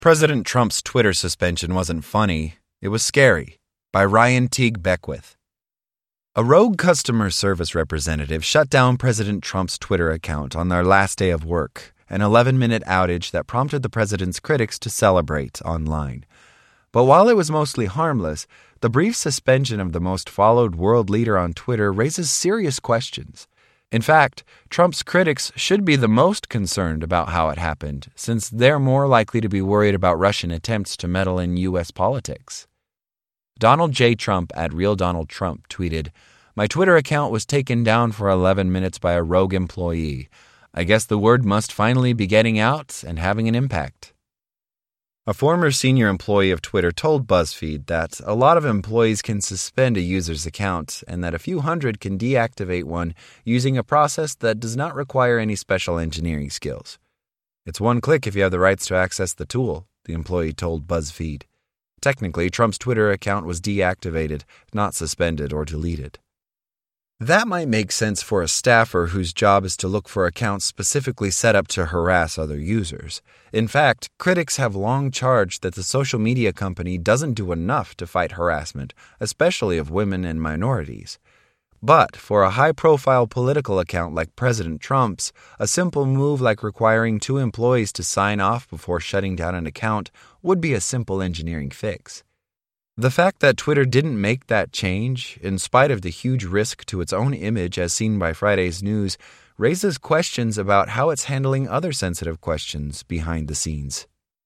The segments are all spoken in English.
President Trump's Twitter suspension wasn't funny, it was scary, by Ryan Teague Beckwith. A rogue customer service representative shut down President Trump's Twitter account on their last day of work, an 11-minute outage that prompted the president's critics to celebrate online. But while it was mostly harmless, the brief suspension of the most followed world leader on Twitter raises serious questions. In fact, Trump's critics should be the most concerned about how it happened, since they're more likely to be worried about Russian attempts to meddle in U.S. politics. Donald J. Trump at RealDonaldTrump tweeted, "My Twitter account was taken down for 11 minutes by a rogue employee. I guess the word must finally be getting out and having an impact." A former senior employee of Twitter told BuzzFeed that a lot of employees can suspend a user's account and that a few hundred can deactivate one using a process that does not require any special engineering skills. "It's one click if you have the rights to access the tool," the employee told BuzzFeed. Technically, Trump's Twitter account was deactivated, not suspended or deleted. That might make sense for a staffer whose job is to look for accounts specifically set up to harass other users. In fact, critics have long charged that the social media company doesn't do enough to fight harassment, especially of women and minorities. But for a high-profile political account like President Trump's, a simple move like requiring 2 employees to sign off before shutting down an account would be a simple engineering fix. The fact that Twitter didn't make that change, in spite of the huge risk to its own image as seen by Friday's news, raises questions about how it's handling other sensitive questions behind the scenes.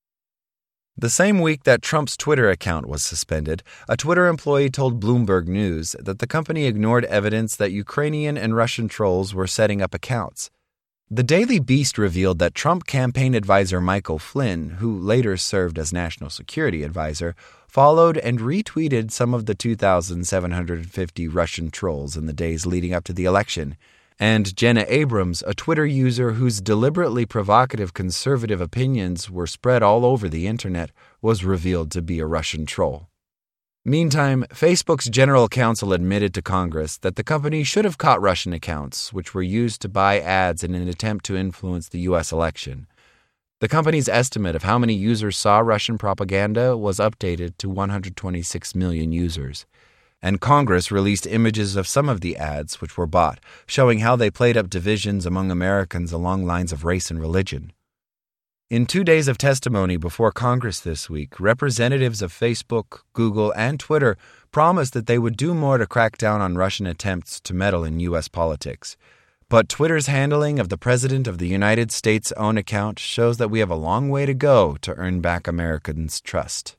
The same week that Trump's Twitter account was suspended, a Twitter employee told Bloomberg News that the company ignored evidence that Ukrainian and Russian trolls were setting up accounts. The Daily Beast revealed that Trump campaign advisor Michael Flynn, who later served as national security advisor, followed and retweeted some of the 2,750 Russian trolls in the days leading up to the election. And Jenna Abrams, a Twitter user whose deliberately provocative conservative opinions were spread all over the internet, was revealed to be a Russian troll. Meantime, Facebook's general counsel admitted to Congress that the company should have caught Russian accounts, which were used to buy ads in an attempt to influence the U.S. election. The company's estimate of how many users saw Russian propaganda was updated to 126 million users. And Congress released images of some of the ads which were bought, showing how they played up divisions among Americans along lines of race and religion. In 2 days of testimony before Congress this week, representatives of Facebook, Google, and Twitter promised that they would do more to crack down on Russian attempts to meddle in U.S. politics. But Twitter's handling of the President of the United States' own account shows that we have a long way to go to earn back Americans' trust.